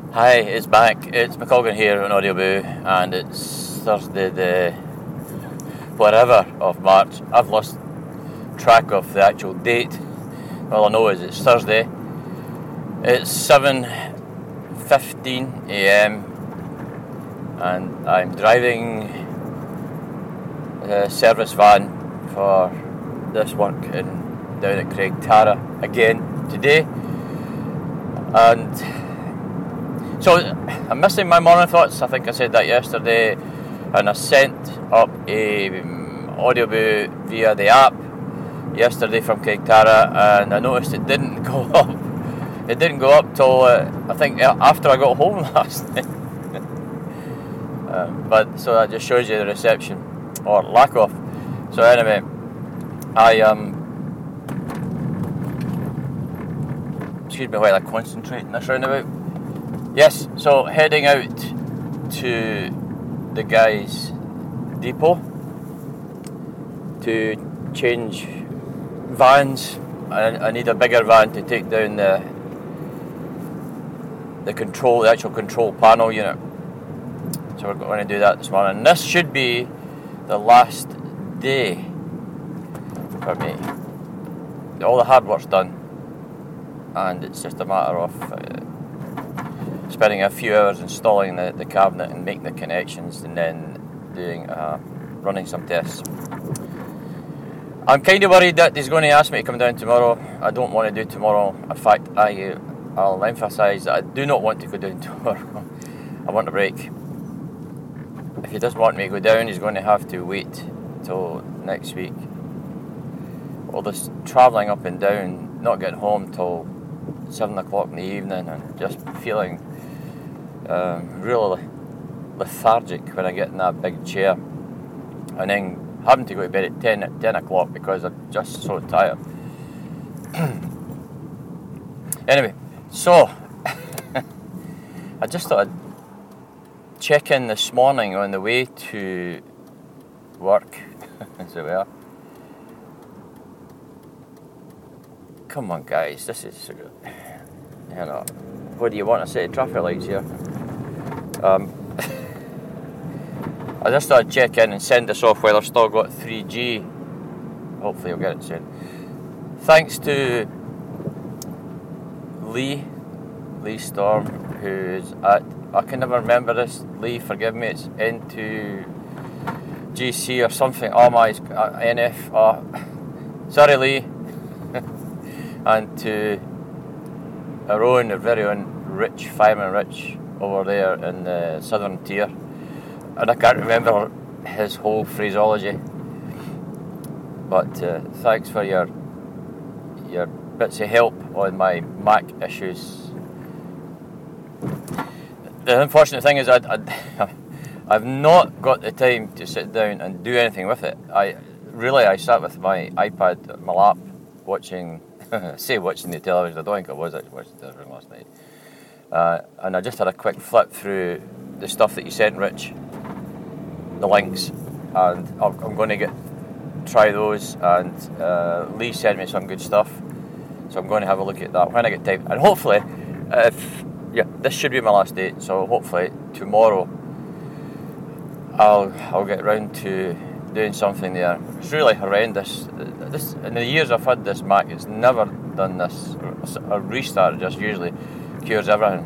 Hi, it's back. It's McColgan here on Audioboo, and it's Thursday the whatever of March. I've lost track of the actual date. All I know is it's Thursday. It's 7:15 a.m. and I'm driving a service van for this work down at Craigtara again today, and so I'm missing my morning thoughts. I think I said that yesterday, and I sent up a Audioboo via the app yesterday from Craigtara, and I noticed it didn't go up. It didn't go up till I think after I got home last night. But so that just shows you the reception or lack of. So anyway, excuse me while I concentrate in this roundabout. Yes, so heading out to the guy's depot to change vans. I need a bigger van to take down the actual control panel unit. So we're going to do that this morning. This should be the last day for me. All the hard work's done, and it's just a matter of spending a few hours installing the cabinet and making the connections, and then running some tests. I'm kind of worried that he's going to ask me to come down tomorrow. I don't want to do tomorrow. In fact, I'll emphasise that I do not want to go down tomorrow. I want a break. If he doesn't want me to go down, he's going to have to wait till next week. All this travelling up and down, not getting home till 7 o'clock in the evening, and just feeling really lethargic when I get in that big chair, and then having to go to bed at 10 o'clock because I'm just so tired. Anyway, so I just thought I'd check in this morning on the way to work. So we are. Come on, guys, this is, what do you want? A set of traffic lights here. I just thought I'd check in and send this off while I've still got 3G. Hopefully I'll get it soon. Thanks to Lee Storm, who's at, I can never remember this, Lee, forgive me, it's N2GC or something, NF, sorry Lee, and to our very own Fireman Rich over there in the Southern Tier, and I can't remember his whole phraseology, but thanks for your bits of help on my Mac issues. The unfortunate thing is I've not got the time to sit down and do anything with it. I sat with my iPad at my lap watching the television. I don't think I was actually watching the television last night. And I just had a quick flip through the stuff that you sent, Rich, the links, and I'm going to try those, and Lee sent me some good stuff, so I'm going to have a look at that when I get time, and hopefully this should be my last day, so hopefully tomorrow I'll get round to doing something there. It's really horrendous. This, in the years I've had this Mac, it's never done this. A restart just usually cures everything.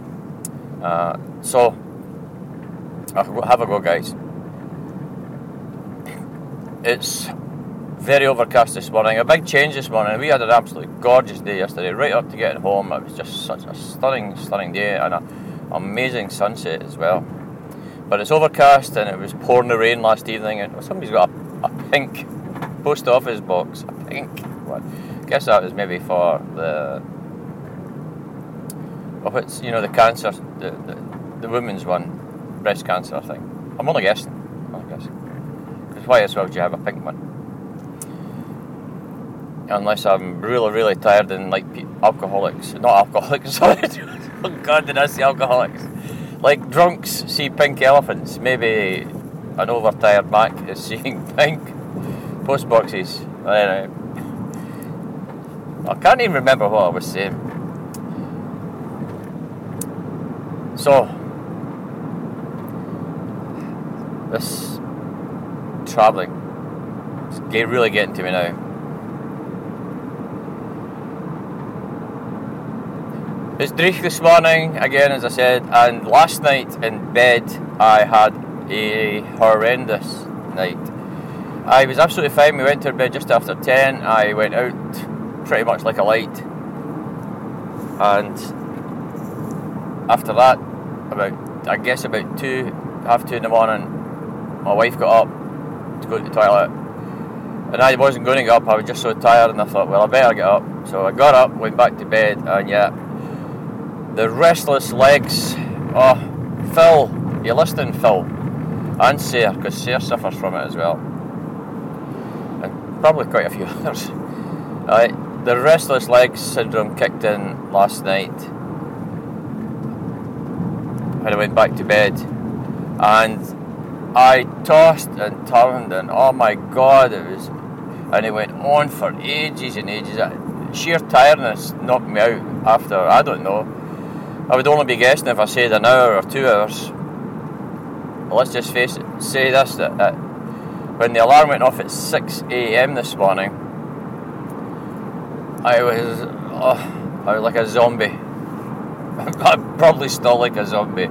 So I'll have a go, guys. It's very overcast this morning. A big change this morning. We had an absolutely gorgeous day yesterday, right up to getting home. It was just such a stunning day, and an amazing sunset as well. But it's overcast, and it was pouring the rain last evening, and somebody's got a pink post office box. A pink one. I guess that was maybe for the the cancer, the women's one, breast cancer, I think. I'm only guessing. Because why else would you have a pink one? Unless I'm really, really tired and like alcoholics. Not alcoholics, sorry. Oh God, did I say alcoholics? Like drunks see pink elephants. Maybe an overtired Mac is seeing pink post boxes. Anyway, I can't even remember what I was saying. So, this travelling is really getting to me now. It's Dreich this morning, again as I said, and last night in bed I had a horrendous night. I was absolutely fine. We went to bed just after 10. I went out pretty much like a light, and after that, about 2, half 2 in the morning, my wife got up to go to the toilet, and I wasn't going to get up. I was just so tired, and I thought, well, I better get up. So I got up, went back to bed, and yeah, the restless legs. Oh, Phil, you're listening, Phil, and Sarah, because Sarah suffers from it as well, and probably quite a few others. The restless legs syndrome kicked in last night when I went back to bed, and I tossed and turned, and oh my God, and it went on for ages and ages. Sheer tiredness knocked me out after, I don't know, I would only be guessing if I said an hour or 2 hours. But let's just say this, that when the alarm went off at 6 a.m. this morning, I was like a zombie. I'm probably still like a zombie.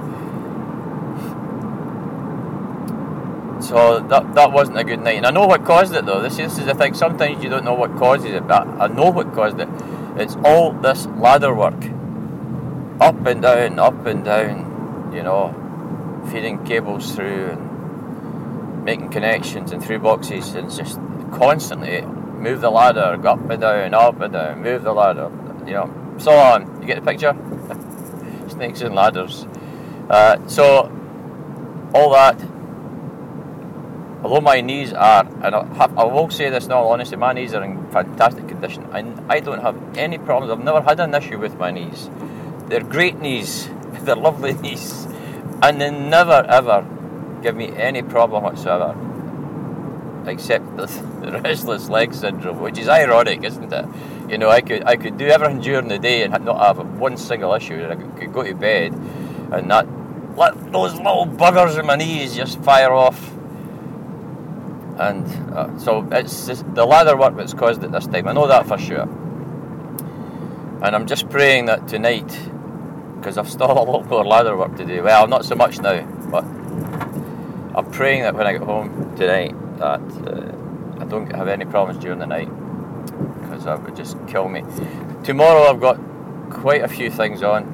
So that wasn't a good night. And I know what caused it though. This is the thing, sometimes you don't know what causes it, but I know what caused it. It's all this ladder work. Up and down, you know, feeding cables through and making connections and through boxes, and just constantly move the ladder, go up and down, move the ladder, you know, so on. You get the picture? Snakes and ladders. So, all that, although my knees are, and I will say this in all honesty, my knees are in fantastic condition. I don't have any problems. I've never had an issue with my knees. They're great knees. They're lovely knees. And they never ever give me any problem whatsoever. Except the restless leg syndrome, which is ironic, isn't it? You know, I could do everything during the day and not have one single issue. I could go to bed and not let those little buggers in my knees just fire off. And so it's just the ladder work that's caused it this time. I know that for sure. And I'm just praying that tonight, because I've still a lot more ladder work to do. Well, not so much now, but I'm praying that when I get home tonight that I don't have any problems during the night, because that would just kill me. Tomorrow I've got quite a few things on,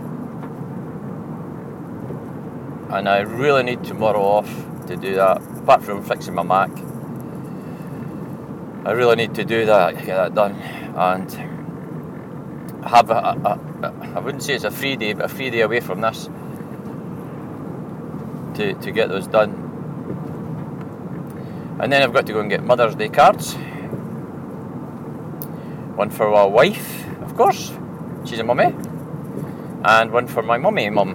and I really need tomorrow off to do that, apart from fixing my Mac. I really need to do that, get that done, and have I wouldn't say it's a free day, but a free day away from this to get those done. And then I've got to go and get Mother's Day cards. One for my wife, of course, she's a mummy, and one for my my mum.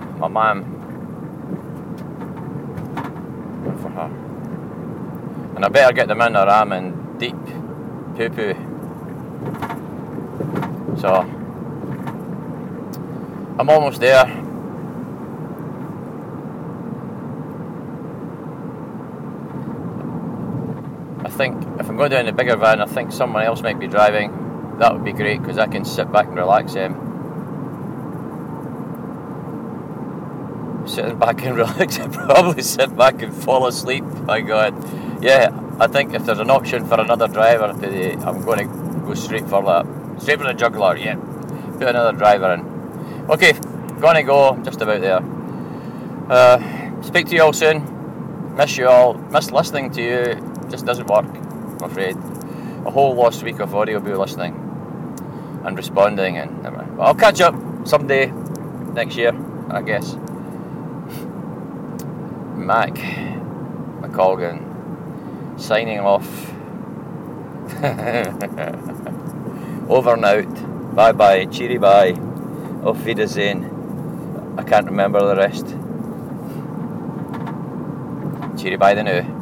One for her. And I better get them in or I'm in deep poo-poo. So I'm almost there. I think if I'm going down in the bigger van, I think someone else might be driving. That would be great, because I can sit back and relax then. Sitting back and relax, I'd probably sit back and fall asleep. My God. Yeah, I think if there's an option for another driver today, I'm going to go straight for that. Straight for the juggler, yeah. Put another driver in. Okay, gonna go, I'm just about there. Speak to you all soon. Miss you all. Miss listening to you. Just doesn't work, I'm afraid. A whole lost week of audio be listening and responding, and I'll catch up someday next year, I guess. Mac McColgan signing off. Over and out. Bye bye. Cheery bye. Auf Wiedersehen. I can't remember the rest. Cheery bye the now.